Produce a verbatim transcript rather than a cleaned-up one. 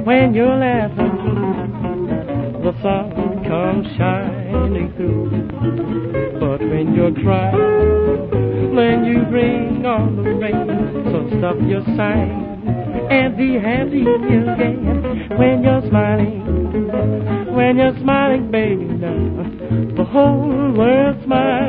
When you're laughing, the sun comes shining through. But when you're crying, then you bring on the rain. So stop your sighing and be happy again. When you're smiling, when you're smiling, baby, now the whole world smiles.